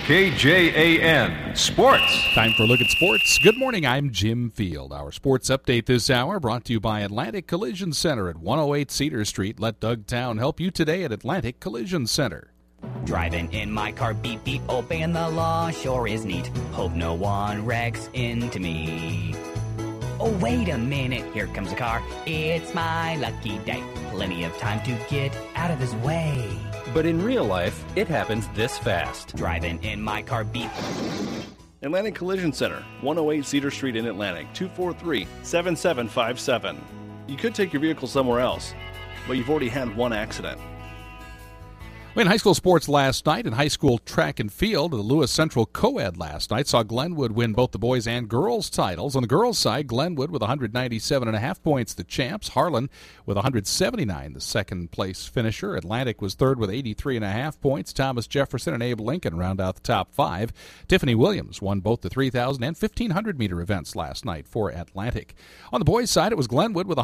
KJAN Sports. Time for a look at sports. Good morning, I'm Jim Field. Our sports update this hour brought to you by Atlantic Collision Center at 108 Cedar Street. Let Doug Town help you today at Atlantic Collision Center. Driving in my car, beep beep, obeying the law sure is neat. Hope no one wrecks into me. Oh, wait a minute, here comes a car. It's my lucky day. Plenty of time to get out of his way. But in real life, it happens this fast. Driving in my car, beep. Atlantic Collision Center, 108 Cedar Street in Atlantic, 243-7757. You could take your vehicle somewhere else, but you've already had one accident. In high school sports last night, in high school track and field, the Lewis Central Co-Ed last night saw Glenwood win both the boys and girls titles. On the girls' side, Glenwood with 197.5 points, the champs. Harlan with 179, the second-place finisher. Atlantic was third with 83.5 points. Thomas Jefferson and Abe Lincoln round out the top five. Tiffany Williams won both the 3,000 and 1,500-meter events last night for Atlantic. On the boys' side, it was Glenwood with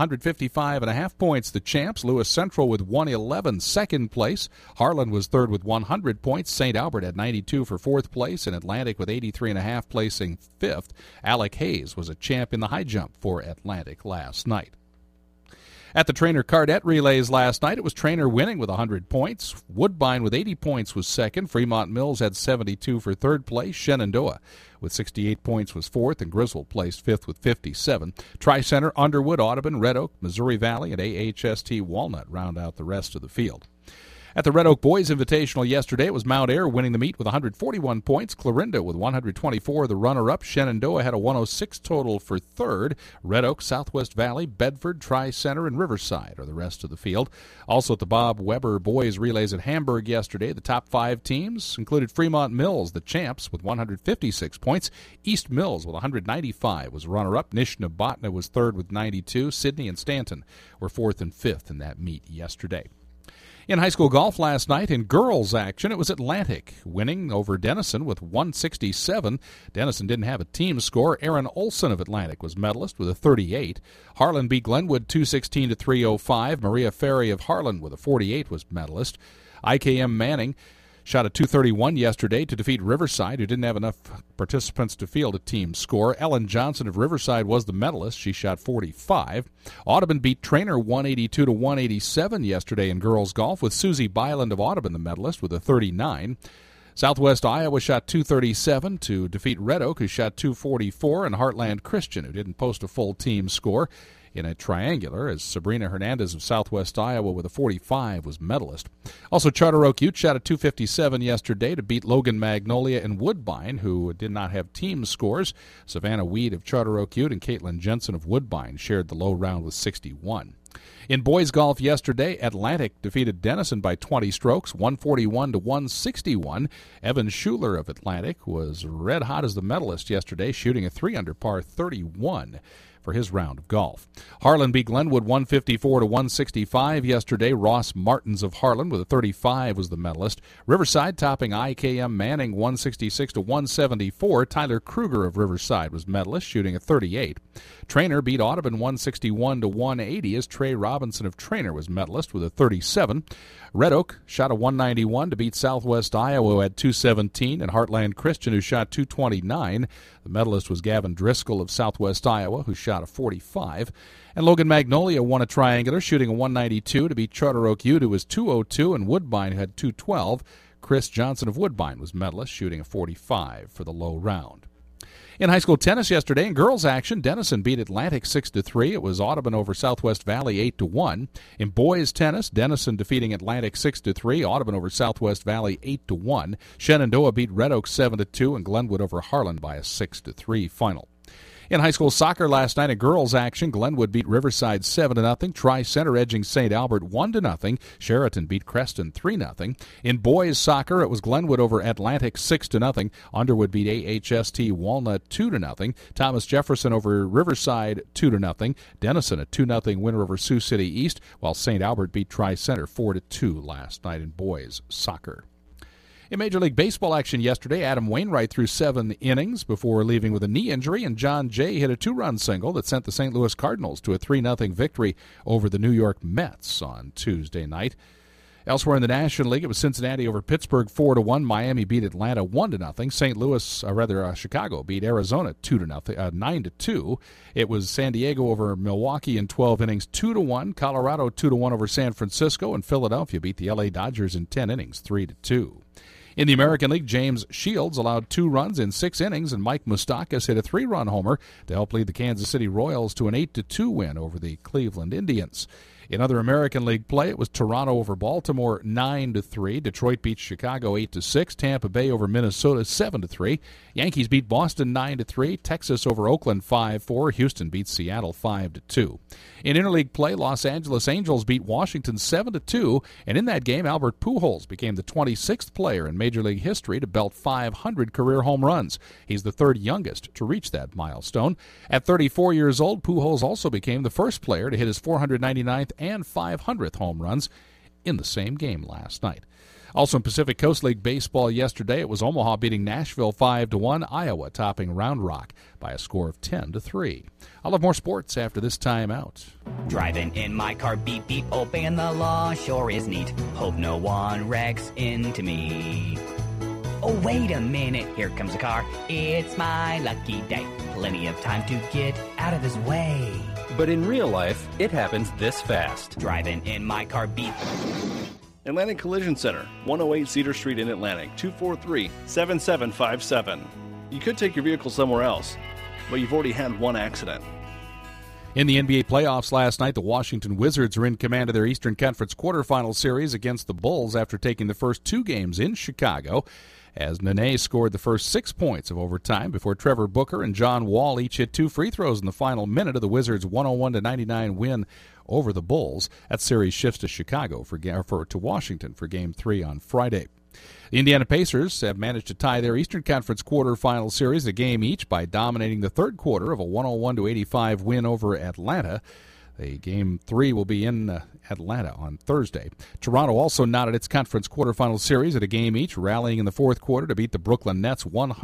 155.5 points, the champs. Lewis Central with 111, second place. Harlan was third with 100 points. St. Albert had 92 for fourth place, and Atlantic with 83.5 placing fifth. Alec Hayes was a champ in the high jump for Atlantic last night. At the Trainer Cardette relays last night, it was Trainer winning with 100 points. Woodbine with 80 points was second. Fremont Mills had 72 for third place. Shenandoah with 68 points was fourth, and Griswold placed fifth with 57. Tri-Center, Underwood, Audubon, Red Oak, Missouri Valley, and AHST Walnut round out the rest of the field. At the Red Oak Boys Invitational yesterday, it was Mount Ayr winning the meet with 141 points. Clarinda with 124, the runner-up. Shenandoah had a 106 total for third. Red Oak, Southwest Valley, Bedford, Tri-Center, and Riverside are the rest of the field. Also at the Bob Weber Boys Relays at Hamburg yesterday, the top five teams included Fremont Mills, the champs, with 156 points. East Mills with 195 was runner-up. Nishnabotna was third with 92. Sidney and Stanton were fourth and fifth in that meet yesterday. In high school golf last night, in girls action, it was Atlantic winning over Denison with 167. Denison didn't have a team score. Aaron Olson of Atlantic was medalist with a 38. Harlan beat Glenwood 216 to 305. Maria Ferry of Harlan with a 48 was medalist. IKM Manning shot a 231 yesterday to defeat Riverside, who didn't have enough participants to field a team score. Ellen Johnson of Riverside was the medalist. She shot 45. Audubon beat Trainer 182 to 187 yesterday in girls golf, with Susie Byland of Audubon the medalist with a 39. Southwest Iowa shot 237 to defeat Red Oak, who shot 244, and Heartland Christian, who didn't post a full team score in a triangular, as Sabrina Hernandez of Southwest Iowa with a 45 was medalist. Also, Charter Oak Ute shot a 257 yesterday to beat Logan Magnolia and Woodbine, who did not have team scores. Savannah Weed of Charter Oak Ute and Caitlin Jensen of Woodbine shared the low round with 61. In boys golf yesterday, Atlantic defeated Denison by 20 strokes, 141 to 161. Evan Schuler of Atlantic was red hot as the medalist yesterday, shooting a 3-under par 31 for his round of golf. Harlan beat Glenwood 154 to 165 yesterday. Ross Martins of Harlan with a 35 was the medalist. Riverside topping IKM Manning 166 to 174. Tyler Kruger of Riverside was medalist, shooting a 38. Trainer beat Audubon 161 to 180 as Trey Robinson of Trainer was medalist with a 37. Red Oak shot a 191 to beat Southwest Iowa at 217, and Heartland Christian, who shot 229. The medalist was Gavin Driscoll of Southwest Iowa, who shot a 45. And Logan Magnolia won a triangular, shooting a 192 to beat Charter Oak Ute, who was 202, and Woodbine had 212. Chris Johnson of Woodbine was medalist, shooting a 45 for the low round. In high school tennis yesterday, in girls action, Denison beat Atlantic 6-3. It was Audubon over Southwest Valley 8-1. In boys tennis, Denison defeating Atlantic 6-3. Audubon over Southwest Valley 8-1. Shenandoah beat Red Oak 7-2, and Glenwood over Harlan by a 6-3 final. In high school soccer last night in girls action, Glenwood beat Riverside 7-0. Tri-Center edging St. Albert 1-0. Sheraton beat Creston 3-0. In boys soccer, it was Glenwood over Atlantic 6-0. Underwood beat AHST Walnut 2-0. Thomas Jefferson over Riverside 2-0. Denison a 2-0 winner over Sioux City East, while St. Albert beat Tri-Center 4-2 last night in boys soccer. In Major League Baseball action yesterday, Adam Wainwright threw 7 innings before leaving with a knee injury, and John Jay hit a 2-run single that sent the St. Louis Cardinals to a 3-0 victory over the New York Mets on Tuesday night. Elsewhere in the National League, it was Cincinnati over Pittsburgh 4-1. Miami beat Atlanta 1-0. Chicago beat Arizona 9-2. It was San Diego over Milwaukee in 12 innings 2-1. Colorado 2-1 over San Francisco, and Philadelphia beat the LA Dodgers in 10 innings 3-2. In the American League, James Shields allowed 2 runs in 6 innings, and Mike Moustakas hit a 3-run homer to help lead the Kansas City Royals to an 8-2 win over the Cleveland Indians. In other American League play, it was Toronto over Baltimore 9-3. Detroit beat Chicago 8-6. Tampa Bay over Minnesota 7-3. Yankees beat Boston 9-3. Texas over Oakland 5-4. Houston beat Seattle 5-2. In interleague play, Los Angeles Angels beat Washington 7-2. And in that game, Albert Pujols became the 26th player in Major League history to belt 500 career home runs. He's the 3rd youngest to reach that milestone. At 34 years old, Pujols also became the first player to hit his 499th and 500th home runs in the same game last night. Also in Pacific Coast League baseball yesterday, it was Omaha beating Nashville 5-1, Iowa topping Round Rock by a score of 10-3. I'll have more sports after this timeout. Driving in my car, beep beep, obeying the law sure is neat. Hope no one wrecks into me. Oh, wait a minute, here comes a car. It's my lucky day. Plenty of time to get out of his way. But in real life, it happens this fast. Driving in my car, beep. Atlantic Collision Center, 108 Cedar Street in Atlantic, 243-7757. You could take your vehicle somewhere else, but you've already had one accident. In the NBA playoffs last night, the Washington Wizards are in command of their Eastern Conference quarterfinal series against the Bulls after taking the first 2 games in Chicago, as Nene scored the first 6 points of overtime before Trevor Booker and John Wall each hit 2 free throws in the final minute of the Wizards' 101-99 win over the Bulls. That series shifts to to Washington for Game 3 on Friday. The Indiana Pacers have managed to tie their Eastern Conference quarterfinal series a game each by dominating the third quarter of a 101-85 win over Atlanta. The Game 3 will be in Atlanta on Thursday. Toronto also knotted its conference quarterfinal series at a game each, rallying in the fourth quarter to beat the Brooklyn Nets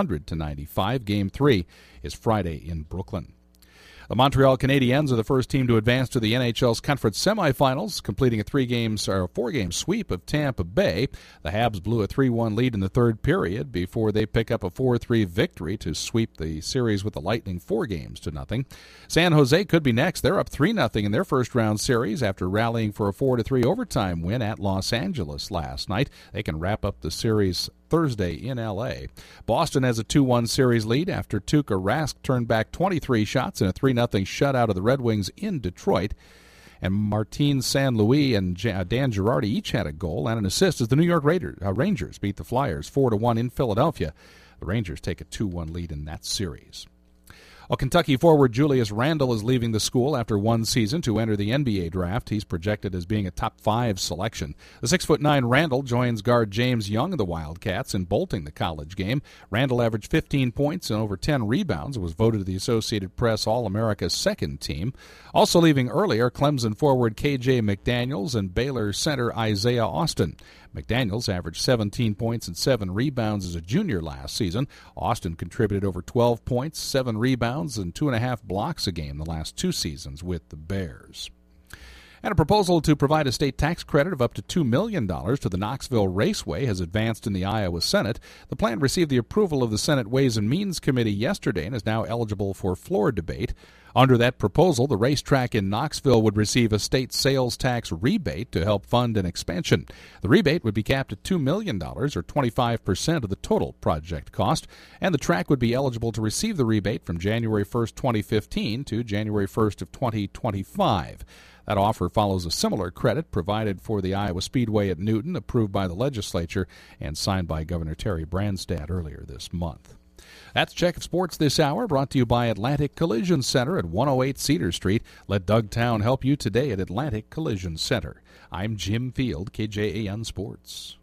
100-95. Game 3 is Friday in Brooklyn. The Montreal Canadiens are the first team to advance to the NHL's conference semifinals, completing a 4-game sweep of Tampa Bay. The Habs blew a 3-1 lead in the third period before they pick up a 4-3 victory to sweep the series with the Lightning 4-0. San Jose could be next. They're up 3-0 in their first-round series after rallying for a 4-3 overtime win at Los Angeles last night. They can wrap up the series Thursday in L.A. Boston has a 2-1 series lead after Tuukka Rask turned back 23 shots in a 3-0 shutout of the Red Wings in Detroit. And Martin St. Louis and Dan Girardi each had a goal and an assist as the New York Rangers beat the Flyers 4-1 in Philadelphia. The Rangers take a 2-1 lead in that series. Kentucky forward Julius Randle is leaving the school after 1 season to enter the NBA draft. He's projected as being a top 5 selection. The 6'9" Randle joins guard James Young of the Wildcats in bolting the college game. Randle averaged 15 points and over 10 rebounds and was voted to the Associated Press All-America's second team. Also leaving early are Clemson forward K.J. McDaniels and Baylor center Isaiah Austin. McDaniels averaged 17 points and 7 rebounds as a junior last season. Austin contributed over 12 points, 7 rebounds, and 2.5 blocks a game the last 2 seasons with the Bears. And a proposal to provide a state tax credit of up to $2 million to the Knoxville Raceway has advanced in the Iowa Senate. The plan received the approval of the Senate Ways and Means Committee yesterday and is now eligible for floor debate. Under that proposal, the racetrack in Knoxville would receive a state sales tax rebate to help fund an expansion. The rebate would be capped at $2 million, or 25% of the total project cost, and the track would be eligible to receive the rebate from January 1st, 2015 to January 1st of 2025. That offer follows a similar credit provided for the Iowa Speedway at Newton, approved by the legislature and signed by Governor Terry Branstad earlier this month. That's Check of Sports this hour, brought to you by Atlantic Collision Center at 108 Cedar Street. Let Doug Town help you today at Atlantic Collision Center. I'm Jim Field, KJAN Sports.